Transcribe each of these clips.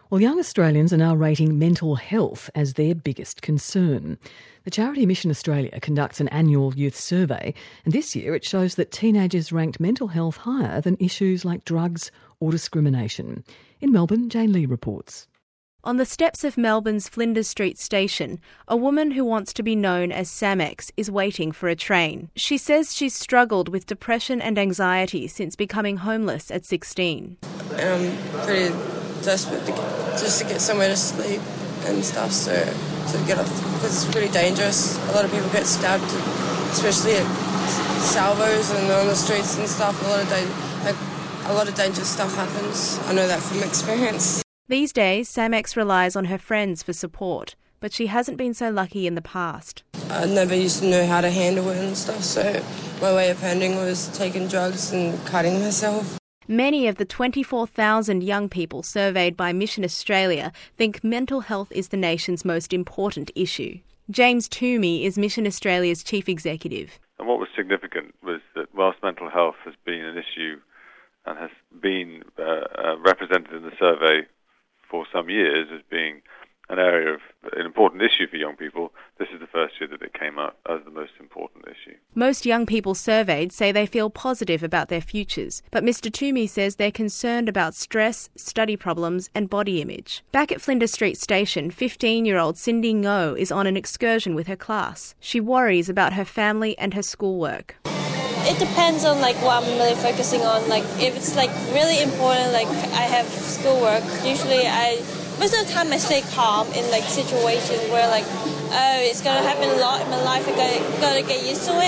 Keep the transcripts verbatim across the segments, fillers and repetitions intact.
Well, young Australians are now rating mental health as their biggest concern. The charity Mission Australia conducts an annual youth survey, and this year it shows that teenagers ranked mental health higher than issues like drugs or discrimination. In Melbourne, Jane Lee reports. On the steps of Melbourne's Flinders Street station, a woman who wants to be known as Samex is waiting for a train. She says she's struggled with depression and anxiety since becoming homeless at sixteen. I'm pretty desperate to get, just to get somewhere to sleep and stuff, so to get off, because it's pretty dangerous. A lot of people get stabbed, especially at salvos and on the streets and stuff. A lot of da- like, a lot of dangerous stuff happens. I know that from experience. These days, Samex relies on her friends for support, but she hasn't been so lucky in the past. I never used to know how to handle it and stuff, so my way of handling was taking drugs and cutting myself. Many of the twenty-four thousand young people surveyed by Mission Australia think mental health is the nation's most important issue. James Toomey is Mission Australia's chief executive. And what was significant was that whilst mental health has been an issue and has been uh, uh, represented in the survey for some years as being an area of an important issue for young people, this is the first year that it came out as the most important issue. Most young people surveyed say they feel positive about their futures, but Mister Toomey says they're concerned about stress, study problems and body image. Back at Flinders Street Station, fifteen-year-old Cindy Ngo is on an excursion with her class. She worries about her family and her schoolwork. It depends on like what I'm really focusing on. Like if it's like really important, like I have schoolwork, usually I most of the time I stay calm in like situations where like oh it's gonna happen a lot in my life, I gotta, gotta get used to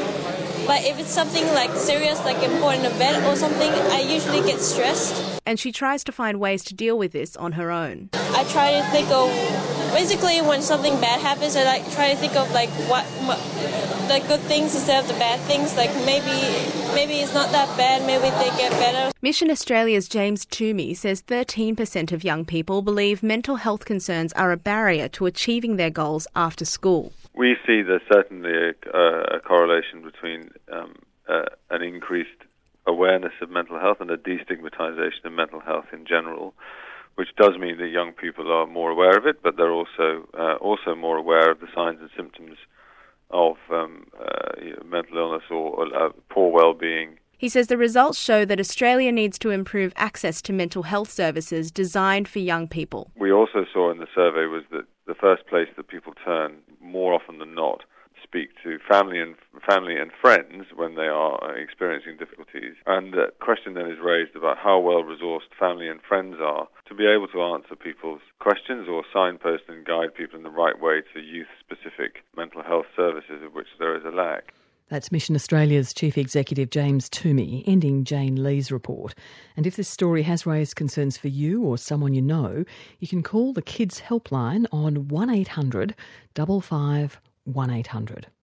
it. But if it's something like serious, like important event or something, I usually get stressed. And she tries to find ways to deal with this on her own. I try to think of, basically when something bad happens, I like try to think of like what, what the good things instead of the bad things. Like maybe maybe it's not that bad, maybe they get better. Mission Australia's James Toomey says thirteen percent of young people believe mental health concerns are a barrier to achieving their goals after school. We see there's certainly a, a correlation between um, uh, an increased awareness of mental health and a destigmatization of mental health in general, which does mean that young people are more aware of it, but they're also uh, also more aware of the signs and symptoms of um, uh, you know, mental illness or, or uh, poor well-being. He says the results show that Australia needs to improve access to mental health services designed for young people. We also saw in the survey was that the first place that people turn more often than not speak to family and family and friends when they are experiencing difficulties. And the question then is raised about how well-resourced family and friends are to be able to answer people's questions or signpost and guide people in the right way to youth-specific mental health services of which there is a lack. That's Mission Australia's Chief Executive James Toomey, ending Jane Lee's report. And if this story has raised concerns for you or someone you know, you can call the Kids Helpline on one eight hundred five five one eight hundred.